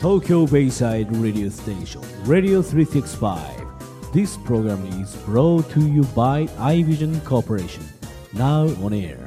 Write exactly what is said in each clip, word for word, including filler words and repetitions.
Tokyo Bayside Radio Station, Radio three sixty-five. This program is brought to you by iVision Corporation. Now on air.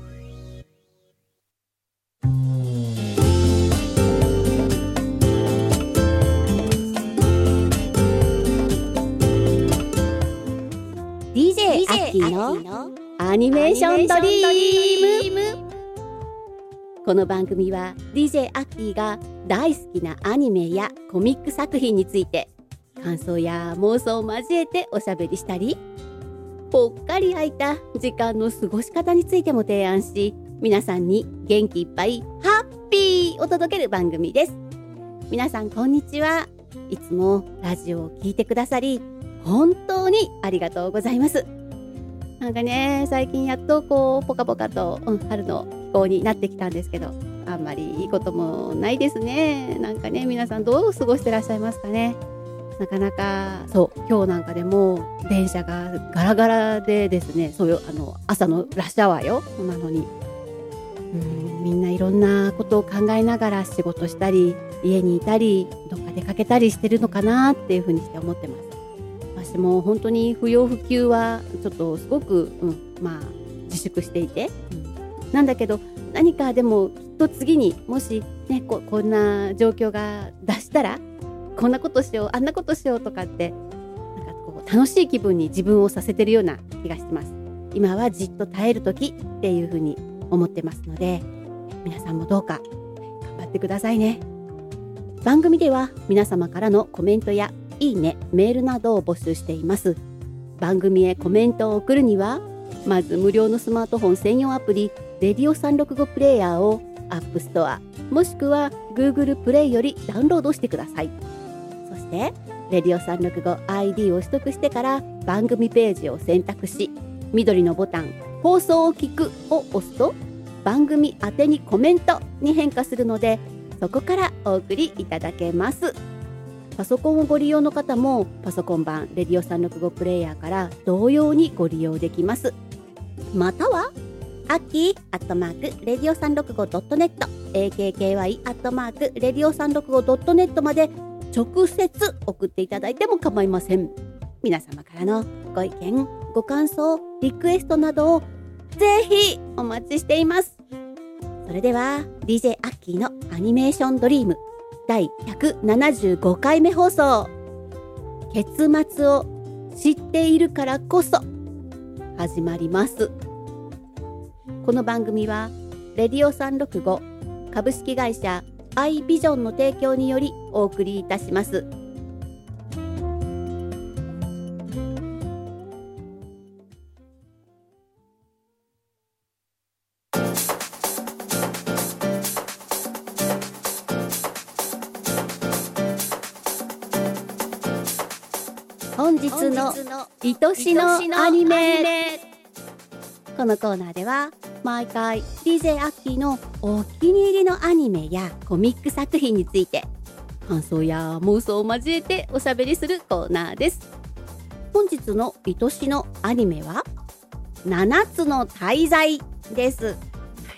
ディージェー アッキーのアニメーションドリーム。この番組は ディージェー アッキーが大好きなアニメやコミック作品について感想や妄想を交えておしゃべりしたり、ぽっかり空いた時間の過ごし方についても提案し、皆さんに元気いっぱいハッピーを届ける番組です。皆さんこんにちは。いつもラジオを聞いてくださり本当にありがとうございます。なんかね、最近やっとこうポカポカと、うん、春の気候になってきたんですけど、あんまりいいこともないですね。なんかね、皆さんどう過ごしてらっしゃいますかね。なかなかそう今日なんかでも電車がガラガラでですね、そういうあの朝のラッシュアワーよなのに、うんみんないろんなことを考えながら仕事したり家にいたりどっか出かけたりしてるのかなっていうふうにして思ってます。私も本当に不要不急はちょっとすごく、うん、まあ自粛していて、うん、なんだけど何かでもきっと次にもしね こ, こんな状況が出したらこんなことしようあんなことしようとかってなんかこう楽しい気分に自分をさせてるような気がしてます。今はじっと耐える時っていうふうに思ってますので、皆さんもどうか頑張ってくださいね。番組では皆様からのコメントやいいね、メールなどを募集しています。番組へコメントを送るには、まず無料のスマートフォン専用アプリレディオさんろくごプレイヤーを App Store もしくは Google プレイよりダウンロードしてください。そしてレディオさんろくご アイディー を取得してから番組ページを選択し、緑のボタン放送を聞くを押すと番組宛てにコメントに変化するので、そこからお送りいただけます。パソコンをご利用の方もパソコン版レディオさんろくごプレイヤーから同様にご利用できます。またはアッキーアットマークレディオさんろくごドットネット エーケーケーワイ アットマークレディオさんろくごドットネットまで直接送っていただいても構いません。皆様からのご意見ご感想リクエストなどをぜひお待ちしています。それでは ディージェー アッキーのアニメーションドリームだいひゃくななじゅうごかいめ放送、結末を知っているからこそ始まります。この番組はレディオさんろくご株式会社アイビジョンの提供によりお送りいたします。本日の愛しのアニメ。このコーナーでは毎回 ディージェー アッキーのお気に入りのアニメやコミック作品について感想や妄想を交えておしゃべりするコーナーです。本日の愛しのアニメはななつの大罪です。はい、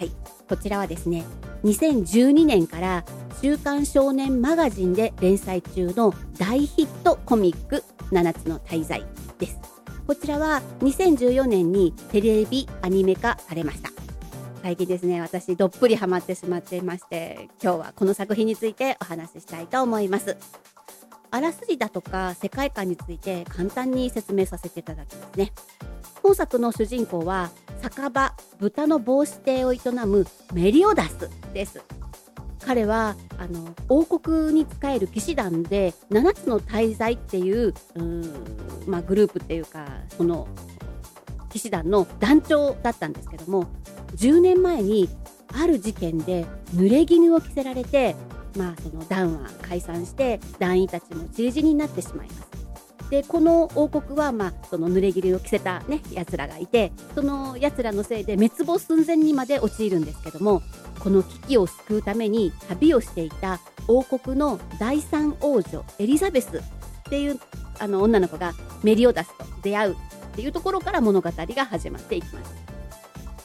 こちらはですねにせんじゅうにねんから週刊少年マガジンで連載中の大ヒットコミックななつの大罪です。こちらはにせんじゅうよねんにテレビアニメ化されました。最近ですね、私どっぷりハマってしまっていまして、今日はこの作品についてお話ししたいと思います。あらすじだとか世界観について簡単に説明させていただきますね。本作の主人公は酒場豚の帽子亭を営むメリオダスです。彼はあの王国に仕える騎士団でななつの大罪っていう、うーん、まあ、グループっていうかその騎士団の団長だったんですけども、じゅうねんまえにある事件で濡れ衣を着せられて、まあ、その団は解散して団員たちも散り散りになってしまいます。でこの王国は、まあ、その濡れ衣を着せた、ね、やつらがいて、そのやつらのせいで滅亡寸前にまで陥るんですけども、この危機を救うために旅をしていた王国の第三王女エリザベスっていうあの女の子がメリオダスと出会うっていうところから物語が始まっていきます。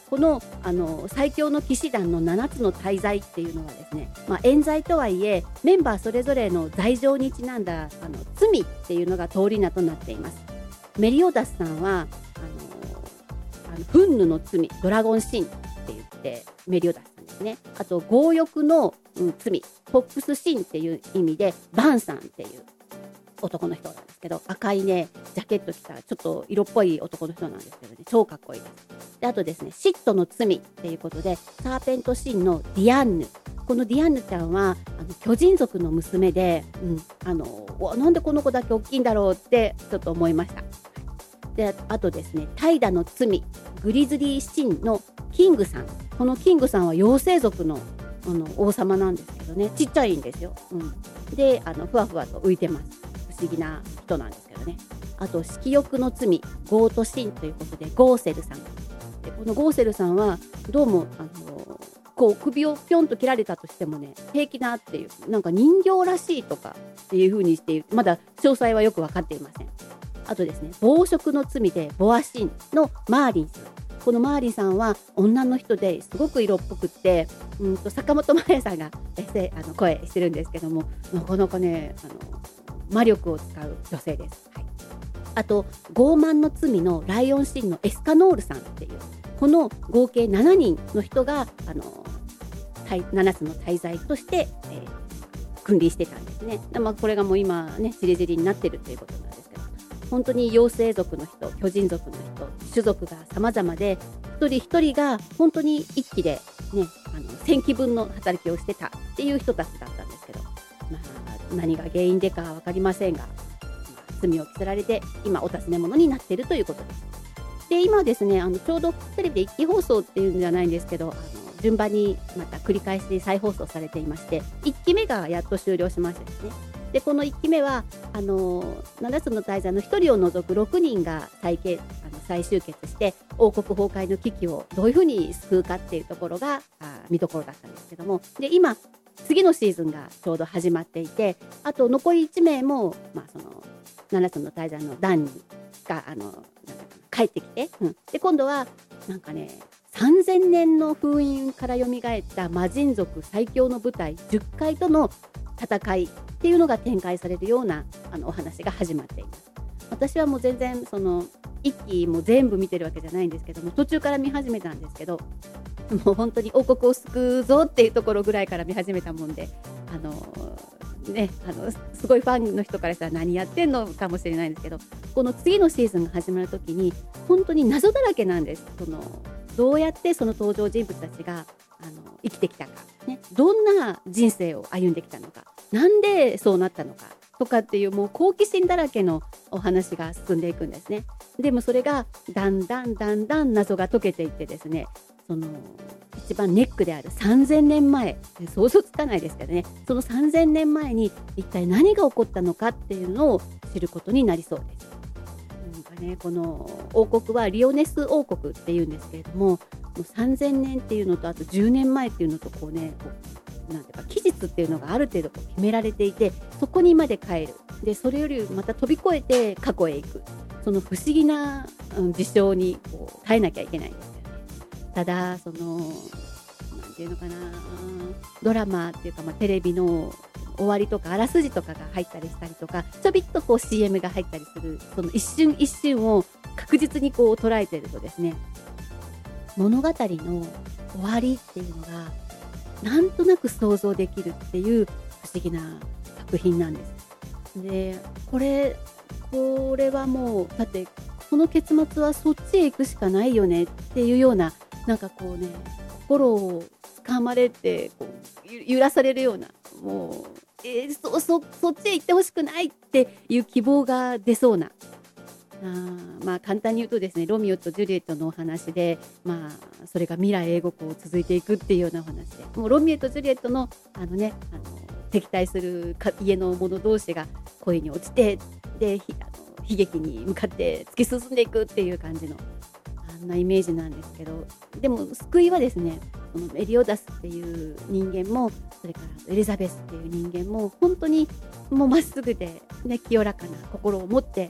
この、あの最強の騎士団のななつの大罪っていうのはですね、まあ、冤罪とはいえメンバーそれぞれの罪状にちなんだあの罪っていうのが通り名となっています。メリオダスさんはあのあの憤怒の罪、ドラゴンシンって言ってメリオダスさんですね。あと強欲の、うん、罪、フォックスシンっていう意味でバンさんっていう男の人なんですけど、赤いねジャケット着たちょっと色っぽい男の人なんですけどね、超かっこいいです。であとですね、嫉妬の罪っていうことでサーペントシンのディアンヌ、このディアンヌちゃんはあの巨人族の娘で、うん、あのなんでこの子だけ大きいんだろうってちょっと思いました。であとですね、怠惰の罪、グリズリーシンのキングさん、このキングさんは妖精族のあの王様なんですけどね、ちっちゃいんですよ、うん、であのふわふわと浮いてます。不思議な人なんですけどね。あと色欲の罪、ゴートシンということでゴーセルさんで、このゴーセルさんはどうもあのこう首をぴょんと切られたとしてもね平気なっていう、なんか人形らしいとかっていう風にして、まだ詳細はよく分かっていません。あとですね、暴食の罪でボアシンのマーリンさん、このマーリンさんは女の人ですごく色っぽくって、うんと坂本真綾さんがえあの声してるんですけども、なかなかねあの魔力を使う女性です、はい。あと傲慢の罪のライオンシンのエスカノールさんっていう、この合計しちにんの人があのななつの大罪として、えー、君臨してたんですね。まあ、これがもう今ね散り散りになってるということなんですけど、本当に妖精族の人、巨人族の人、種族が様々で、一人一人が本当に一気で、ね、あのせんきぶんの働きをしてたっていう人たちだったんですけど、まあ、何が原因でかは分かりませんが、まあ、罪を着せられて今お尋ね者になっているということです。で今ですね、あのちょうどテレビで一気放送っていうんじゃないんですけど、あの順番にまた繰り返し再放送されていまして、いっきめがやっと終了しましたですね。でこのいっきめはあのななつの大罪のひとりを除くろくにんが 再, 結あの再集結して王国崩壊の危機をどういうふうに救うかっていうところがあ見どころだったんですけども、で今次のシーズンがちょうど始まっていて、あと残りいちめいも、まあ、そのななつの大罪のダンにがあの帰ってきて、うん、で今度はなんかねさんぜんねんの封印から蘇った魔人族最強の部隊じゅっかいとの戦いっていうのが展開されるようなあのお話が始まっています。私はもう全然その一期も全部見てるわけじゃないんですけども、途中から見始めたんですけど、もう本当に王国を救うぞっていうところぐらいから見始めたもんで、あのね、あのすごいファンの人からしたら何やってんのかもしれないんですけど、この次のシーズンが始まるときに本当に謎だらけなんです。そのどうやってその登場人物たちがあの生きてきたか、ね、どんな人生を歩んできたのか、なんでそうなったのかとかっていう、もう好奇心だらけのお話が進んでいくんですね。でもそれがだんだんだんだん謎が解けていってですね、その一番ネックであるさんぜんねんまえ、想像つかないですけどね、そのさんぜんねんまえに一体何が起こったのかっていうのを知ることになりそうです。なんかね、この王国はリオネス王国っていうんですけれども、もうさんぜんねんっていうのとあとじゅうねんまえっていうのとこうね、こうなんていうか期日っていうのがある程度こう決められていて、そこにまで帰る。でそれよりまた飛び越えて過去へ行く、その不思議な、うん、事象にこう耐えなきゃいけないんですよね。ただそのなんていうのかな、ドラマっていうか、まあ、テレビの終わりとかあらすじとかが入ったりしたりとか、ちょびっとこう シーエム が入ったりする、その一瞬一瞬を確実にこう捉えているとですね、物語の終わりっていうのがなんとなく想像できるっていう不思議な作品なんです。でこれこれはもうだってこの結末はそっちへ行くしかないよねっていうような、なんかこうね、心を掴まれてこう揺らされるような、もう、えー、そ, そ, そっちへ行ってほしくないっていう希望が出そうな、あまあ簡単に言うとですね、ロミオとジュリエットのお話で、まあそれが未来永劫続いていくっていうようなお話で、もうロミオとジュリエットのあのね、あの敵対する家の者同士が恋に落ちて、であの悲劇に向かって突き進んでいくっていう感じのあんなイメージなんですけど、でも救いはですね、このメリオダスっていう人間も、それからエリザベスっていう人間も本当にもうまっすぐで、ね、清らかな心を持って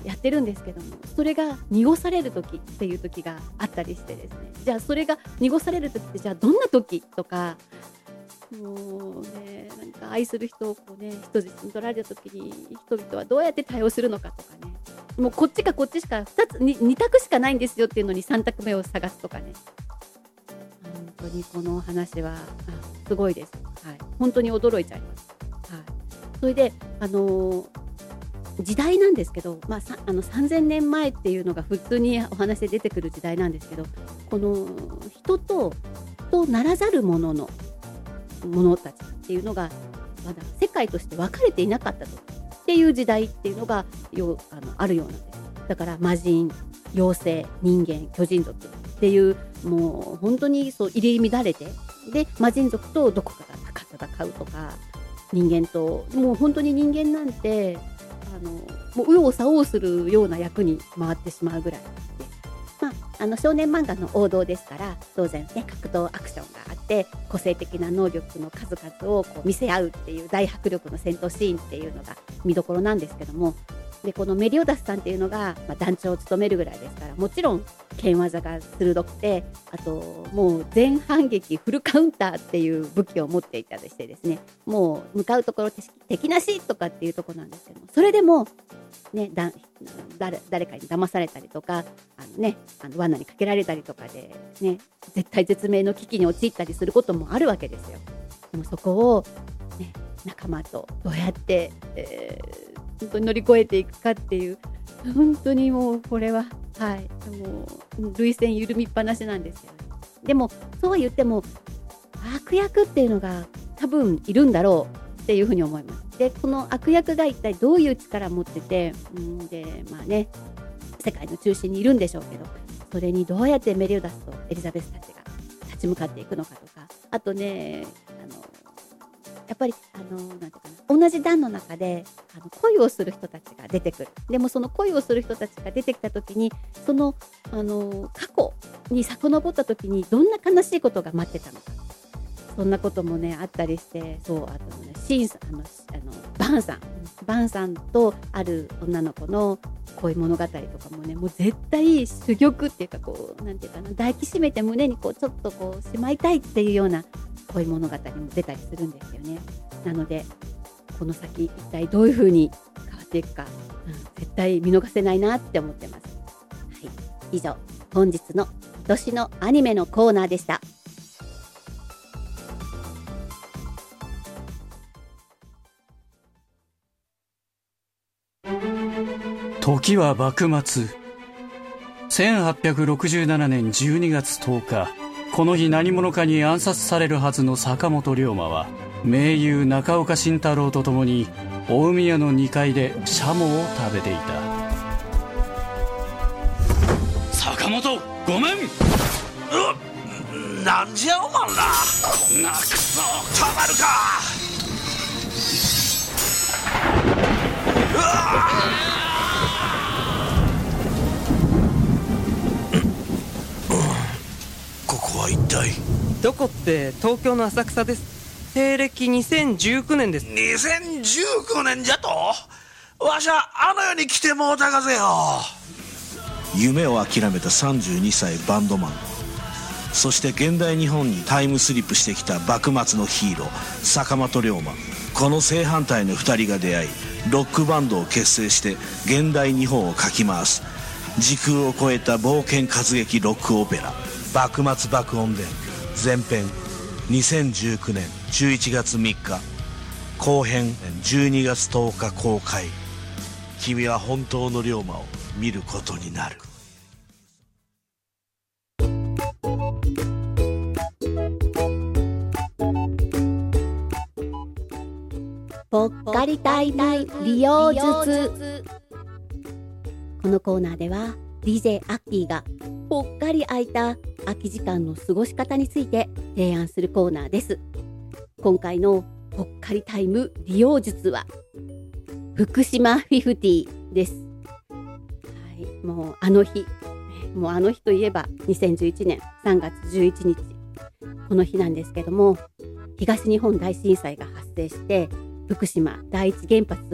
やってるんですけども、それが濁される時っていう時があったりしてですね、じゃあそれが濁される時ってじゃあどんな時とか、もうね、なんか愛する人をこうね人質に取られた時に人々はどうやって対応するのかとかね、もうこっちかこっちしかふたつ に, に択しかないんですよっていうのにさん択目を探すとかね、本当にこの話はすごいです、はい、本当に驚いちゃいます、はい、それであのー、時代なんですけど、まあ、さあのさんぜんねんまえっていうのが普通にお話で出てくる時代なんですけど、この人ととならざるもののものたちっていうのがまだ世界として分かれていなかったとっていう時代っていうのがよ あ, のあるようなんです。だから魔人、妖精、人間、巨人族っていうもう本当にそう入り乱れて、で魔人族とどこかが戦うとか、人間ともう本当に人間なんてあのもう右往左往するような役に回ってしまうぐらいで、まあ、あの少年漫画の王道ですから当然ね格闘アクションがあって個性的な能力の数々をこう見せ合うっていう大迫力の戦闘シーンっていうのが見どころなんですけども、でこのメリオダスさんっていうのが、まあ、団長を務めるぐらいですから、もちろん剣技が鋭くて、あともう全反撃フルカウンターっていう武器を持っていたりしてですね、もう向かうところ敵なしとかっていうところなんですけども、それでも、ね、だ誰, 誰かに騙されたりとか、あの、ね、あの罠にかけられたりとかで、ね、絶対絶命の危機に陥ったりすることもあるわけですよ。でもそこを、ね、仲間とどうやって、えー本当に乗り越えていくかっていう、本当にもうこれは、はい、もう涙腺緩みっぱなしなんですよね。でもそうは言っても悪役っていうのが多分いるんだろうっていうふうに思います。でこの悪役が一体どういう力を持ってて、んでまあね世界の中心にいるんでしょうけど、それにどうやってメリオダスとエリザベスたちが立ち向かっていくのかとか、あとねあのやっぱりあのなんていうかな、同じ団の中であの恋をする人たちが出てくる。でもその恋をする人たちが出てきた時に、そのあの過去に遡った時にどんな悲しいことが待ってたのか、そんなこともねあったりして、そうあとねシンさんあのあのバンさんバンさんとある女の子の恋物語とかもね、もう絶対珠玉っていうかこうなんていうかな、抱きしめて胸にこうちょっとこうしまいたいっていうような恋物語も出たりするんですよね。なのでこの先一体どういう風に変わっていくか、うん、絶対見逃せないなって思ってます。はい、以上本日の今年のアニメのコーナーでした。 時は幕末。せんはっぴゃくろくじゅうななねんじゅうにがつとおか、この日何者かに暗殺されるはずの坂本龍馬は名優中岡慎太郎と共に大宮のにかいでシャモを食べていた。坂本ごめん。 うなんじゃおまんら、こんなクソたまるか。うわここは一体どこって東京の浅草です。西暦にせんじゅうきゅうねんです。 にせんじゅうきゅうねんじゃと。わしゃあの世に来てもうたがぜよ。夢を諦めたさんじゅうにさいバンドマン、そして現代日本にタイムスリップしてきた幕末のヒーロー坂本龍馬。この正反対のふたりが出会い、ロックバンドを結成して現代日本をかき回す時空を超えた冒険活劇ロックオペラ幕末爆音伝前編、にせんじゅうきゅうねんじゅういちがつみっか、後編じゅうにがつとおか公開。君は本当の龍馬を見ることになる。 ぽっかりタイム利用術。このコーナーでは ディージェー アッキーがぽっかり空いた空き時間の過ごし方について提案するコーナーです。今回のぽっかりタイム利用術は福島フィフティです。はい、もうあの日、もうあの日といえばにせんじゅういちねんさんがつじゅういちにち、この日なんですけども、東日本大震災が発生して福島第一原発を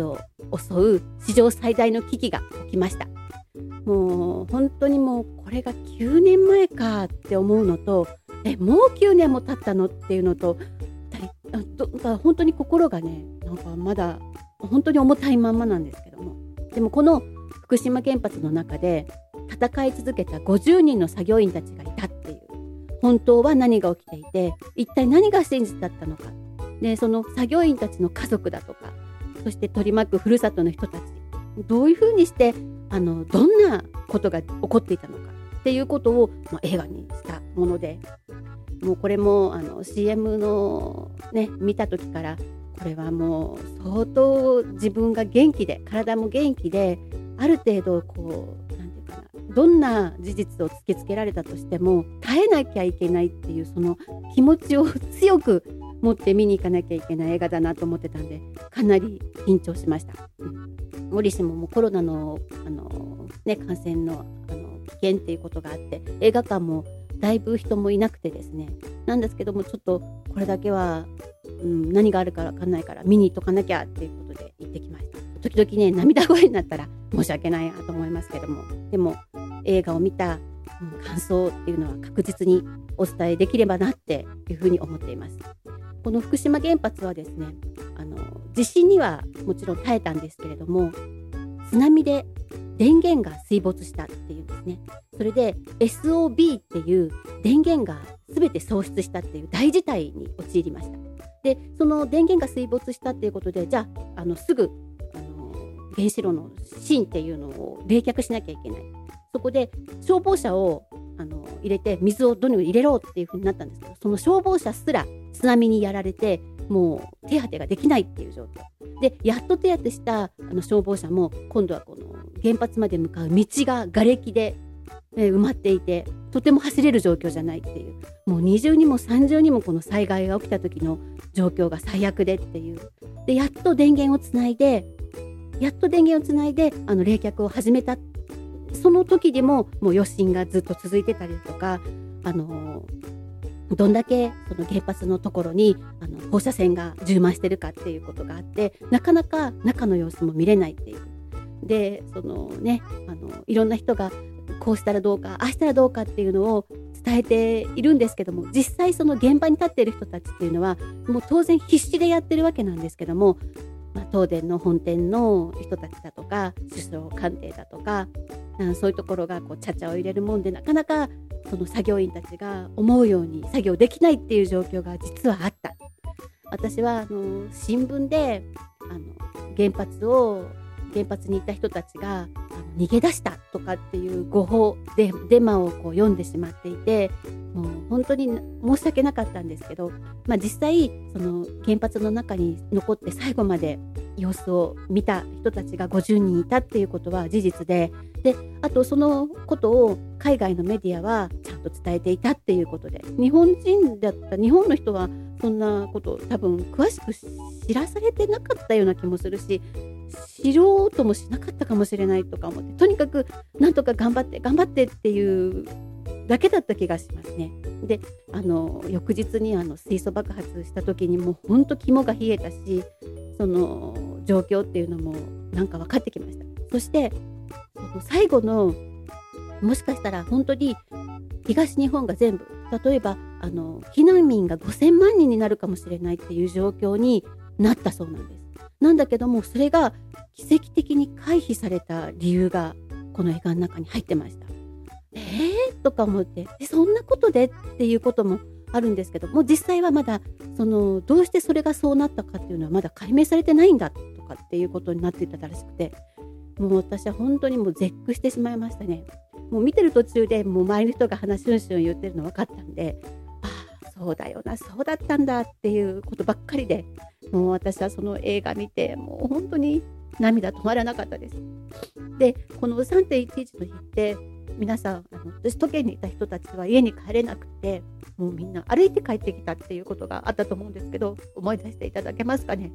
襲う史上最大の危機が起きました。もう本当にもうこれがきゅうねんまえかって思うのと、えもうきゅうねんも経ったのっていうのと、本当に心がねなんかまだ本当に重たいまんまなんですけども、でもこの福島原発の中で戦い続けたごじゅうにんの作業員たちがいたっていう、本当は何が起きていて、一体何が真実だったのか、でその作業員たちの家族だとか、そして取り巻くふるさとの人たち、どういうふうにしてあのどんなことが起こっていたのかっていうことを、まあ、映画にしたもので、もうこれもあの シーエム のね見た時から、これはもう相当自分が元気で、体も元気で、ある程度こうなんていうかな、どんな事実を突きつけられたとしても耐えなきゃいけないっていう、その気持ちを強く持って見に行かなきゃいけない映画だなと思ってたんで、かなり緊張しました。折しももうコロナの、あの、ね、感染の、あの危険っていうことがあって、映画館もだいぶ人もいなくてですね、なんですけども、ちょっとこれだけは、うん、何があるか分かんないから見に行っとかなきゃっていうことで行ってきました。時々ね涙声になったら申し訳ないなと思いますけども、でも映画を見た、うん、感想っていうのは確実にお伝えできればなっていうふうに思っています。この福島原発はですね、あの地震にはもちろん耐えたんですけれども、津波で電源が水没したっていうんですね。それで エスオービー っていう電源が全て喪失したっていう大事態に陥りました。でその電源が水没したっていうことで、じゃあ、あのすぐあの原子炉の芯っていうのを冷却しなきゃいけない。そこで消防車をあの入れて水をどんどん入れろっていう風になったんですけど、その消防車すら津波にやられて、もう手当てができないっていう状況で、やっと手当てしたあの消防車も今度はこの原発まで向かう道が瓦礫で、えー、埋まっていて、とても走れる状況じゃないっていう、もう二重にも三重にもこの災害が起きた時の状況が最悪でっていう。でやっと電源をつないでやっと電源をつないであの冷却を始めた。その時でももう余震がずっと続いてたりとか、あのどんだけその原発のところにあの放射線が充満してるかっていうことがあって、なかなか中の様子も見れないっていう。でそのねあのいろんな人がこうしたらどうか、ああしたらどうかっていうのを伝えているんですけども、実際その現場に立っている人たちっていうのはもう当然必死でやってるわけなんですけども、まあ、東電の本店の人たちだとか首相官邸だとか、うん、そういうところがこうちゃちゃを入れるもんで、なかなかその作業員たちが思うように作業できないっていう状況が実はあった。私はあの新聞であの原発を原発に行った人たちがあの逃げ出したとかっていう誤報でデマをこう読んでしまっていて、もう本当に申し訳なかったんですけど、まあ、実際その原発の中に残って最後まで様子を見た人たちがごじゅうにんいたっていうことは事実で、であとそのことを海外のメディアはちゃんと伝えていたっていうことで、日本人だった日本の人はそんなことを多分詳しく知らされてなかったような気もするし、知ろうともしなかったかもしれないとか思って、とにかくなんとか頑張って頑張ってっていうだけだった気がしますね。であの翌日にあの水素爆発した時にもうほんと肝が冷えたし、その状況っていうのもなんか分かってきました。そしてその最後のもしかしたら本当に東日本が全部、例えばあの避難民がごせんまんにんになるかもしれないっていう状況になったそうなんです。なんだけどもそれが奇跡的に回避された理由がこの映画の中に入ってました。えーとか思って、えそんなことでっていうこともあるんですけども、実際はまだそのどうしてそれがそうなったかっていうのはまだ解明されてないんだとかっていうことになっていたらしくて、もう私は本当にもう絶句してしまいましたね。もう見てる途中でもう周りの人が話しゅんしゅん言ってるの分かったんで、ああそうだよな、そうだったんだっていうことばっかりで、もう私はその映画見てもう本当に涙止まらなかったです。でこの さんてんいちいち の日って皆さんあの私都県にいた人たちは家に帰れなくて、もうみんな歩いて帰ってきたっていうことがあったと思うんですけど、思い出していただけますかね。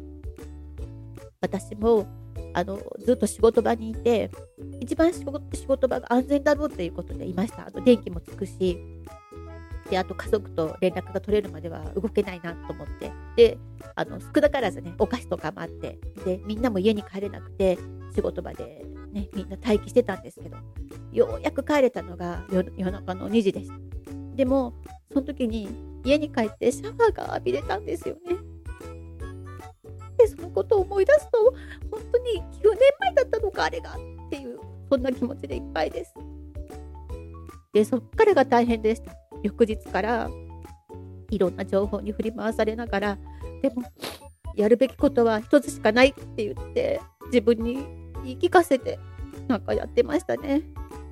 私もあのずっと仕事場にいて、一番仕事、仕事場が安全だろうということでいました。あと電気もつくし、 であと家族と連絡が取れるまでは動けないなと思って、であの少なからずねお菓子とかもあって、でみんなも家に帰れなくて仕事場でねみんな待機してたんですけど、ようやく帰れたのが夜, 夜中のにじでした。でもその時に家に帰ってシャワーが浴びれたんですよね。でそのことを思い出すと本当にきゅうねんまえだったのかあれがっていう、そんな気持ちでいっぱいです。でそっからが大変でした。翌日からいろんな情報に振り回されながら、でもやるべきことは一つしかないって言って自分に言い聞かせてなんかやってましたね。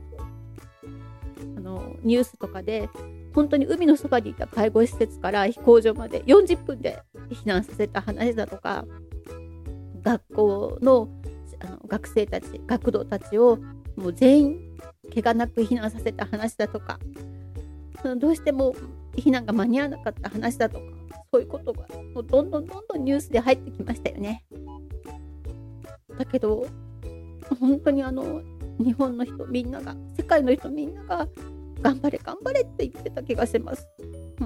あのニュースとかで本当に海のそばにいた介護施設から飛行場までよんじゅっぷんで避難させた話だとか、学校 の, あの学生たち学童たちをもう全員怪我なく避難させた話だとか、どうしても避難が間に合わなかった話だとか、そういうことがもうどんどんどんどんニュースで入ってきましたよね。だけど本当にあの日本の人みんなが、世界の人みんなが頑張れ頑張れって言ってた気がします、うん、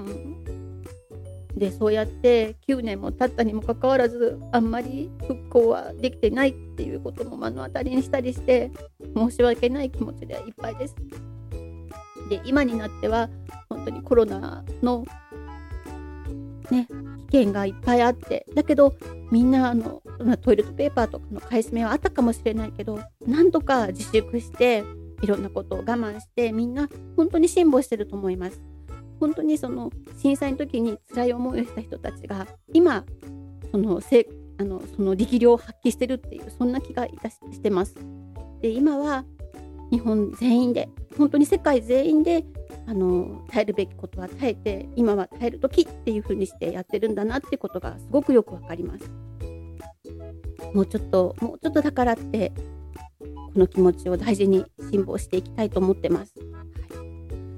でそうやってきゅうねんも経ったにもかかわらずあんまり復興はできてないっていうことも目の当たりにしたりして申し訳ない気持ちでいっぱいです。で今になっては本当にコロナのね危険がいっぱいあって、だけどみんなあのトイレットペーパーとかの買い占めはあったかもしれないけど、なんとか自粛していろんなことを我慢してみんな本当に辛抱してると思います。本当にその震災の時に辛い思いをした人たちが今そのせあのその力量を発揮してるっていう、そんな気がいた し, してます。で今は日本全員で、本当に世界全員であの耐えるべきことは耐えて、今は耐える時っていう風にしてやってるんだなってことがすごくよくわかります。もうちょっともうちょっとだからってこの気持ちを大事に辛抱していきたいと思ってます、はい、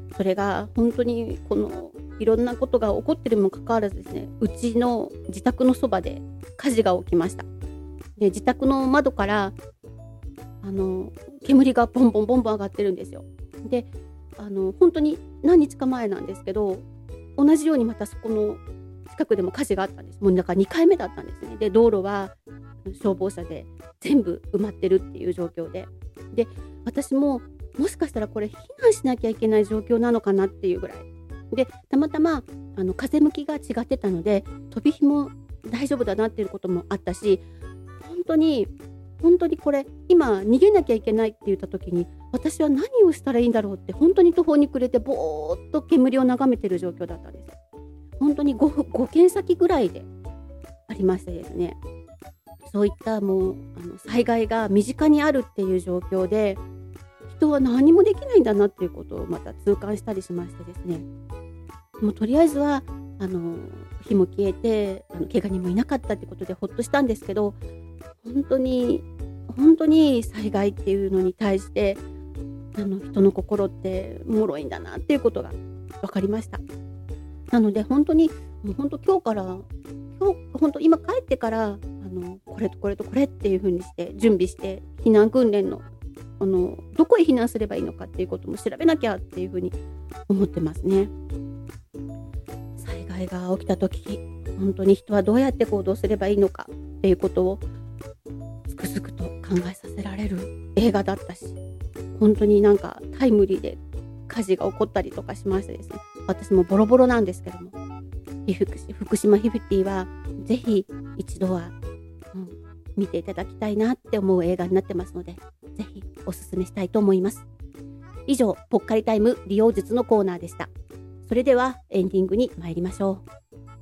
それが本当にこのいろんなことが起こってるにもかかわらずですね、うちの自宅のそばで火事が起きました。で自宅の窓からあの煙がボンボンボンボン上がってるんですよ。であの本当に何日か前なんですけど、同じようにまたそこの近くでも火事があったんです。もうだからにかいめだったんですね。で道路は消防車で全部埋まってるっていう状況で、で私ももしかしたらこれ避難しなきゃいけない状況なのかなっていうぐらいで、たまたまあの風向きが違ってたので飛び火も大丈夫だなっていうこともあったし、本当に本当にこれ今逃げなきゃいけないって言った時に私は何をしたらいいんだろうって本当に途方に暮れてぼーっと煙を眺めてる状況だったんです。本当に 5, 5軒先ぐらいでありましてですね、そういったもうあの災害が身近にあるっていう状況で人は何もできないんだなっていうことをまた痛感したりしましてですね、もうとりあえずはあの火も消えてあの怪我人もいなかったってことでほっとしたんですけど、本当に本当に災害っていうのに対してあの人の心って脆いんだなっていうことが分かりました。なので本当にもう本当今日から今日本当今帰ってからあのこれとこれとこれっていう風にして準備して避難訓練のあのどこへ避難すればいいのかっていうことも調べなきゃっていう風に思ってますね。災害が起きた時本当に人はどうやって行動すればいいのかっていうことをつくづくと考えさせられる映画だったし、本当になんかタイムリーで火事が起こったりとかしましてですね、私もボロボロなんですけども、福島フィフティはぜひ一度は、うん、見ていただきたいなって思う映画になってますので、ぜひおすすめしたいと思います。以上、ぽっかりタイム利用術のコーナーでした。それではエンディングに参りましょう。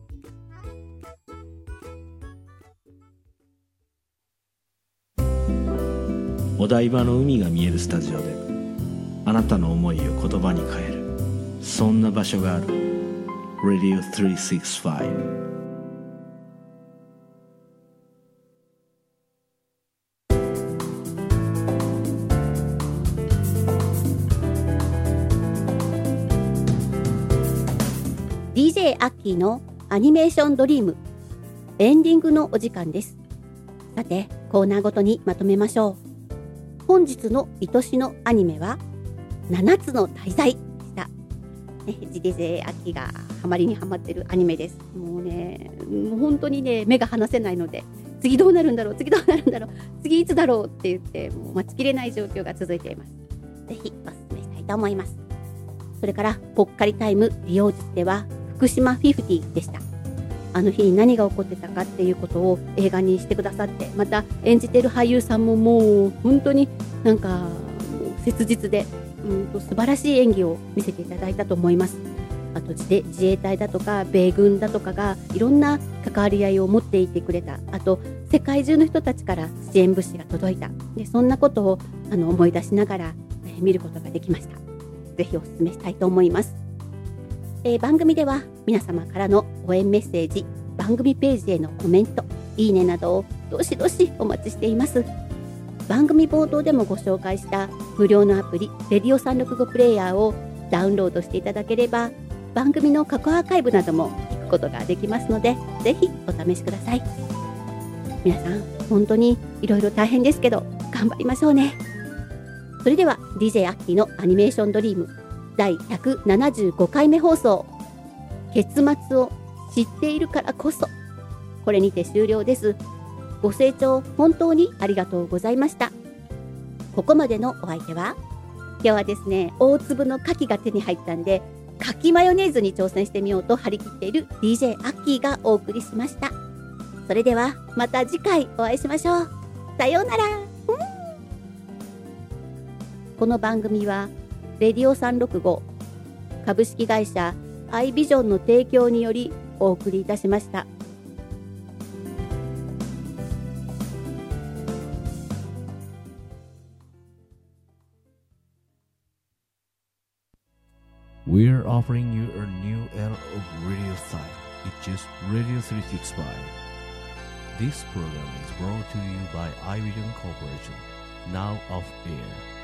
お台場の海が見えるスタジオであなたの思いを言葉に変える、そんな場所がある。 ラディオさんびゃくろくじゅうご。 ディージェー アッキーのアニメーションドリームエンディングのお時間です。さてコーナーごとにまとめましょう。本日の愛しのアニメはななつの大罪でした。 ね、ジデゼアキがハマりにハマってるアニメです。もうね、もう本当にね、目が離せないので、次どうなるんだろう、次どうなるんだろう、次いつだろうって言って、もう待ちきれない状況が続いています。ぜひお勧めしたいと思います。それから、ぽっかりタイム利用術では、福島フィフティでした。あの日に何が起こってたかっていうことを映画にしてくださって、また演じてる俳優さんももう本当になんかもう切実で、うんと素晴らしい演技を見せていただいたと思います。あと自衛隊だとか米軍だとかがいろんな関わり合いを持っていてくれた。あと世界中の人たちから支援物資が届いた。でそんなことをあの思い出しながら、えー、見ることができました。ぜひお勧めしたいと思います。えー、番組では皆様からの応援メッセージ、番組ページへのコメント、いいねなどをどしどしお待ちしています。番組冒頭でもご紹介した無料のアプリレディオさんろくごプレイヤーをダウンロードしていただければ、番組の過去アーカイブなども聞くことができますので、ぜひお試しください。皆さん本当にいろいろ大変ですけど頑張りましょうね。それでは ディージェー アッキーのアニメーションドリームだいひゃくななじゅうごかいめ放送、結末を知っているからこそ、これにて終了です。ご清聴本当にありがとうございました。ここまでのお相手は、今日はですね、大粒の牡蠣が手に入ったんで、牡蠣マヨネーズに挑戦してみようと張り切っている ディージェー アッキーがお送りしました。それではまた次回お会いしましょう。さようなら。この番組はレディオさんろくご株式会社アイビジョンの提供によりお送りいたしました。 We're offering you a new era of radio style. It's just Radio three sixty-five. This program is brought to you by iVision Corporation, now off air.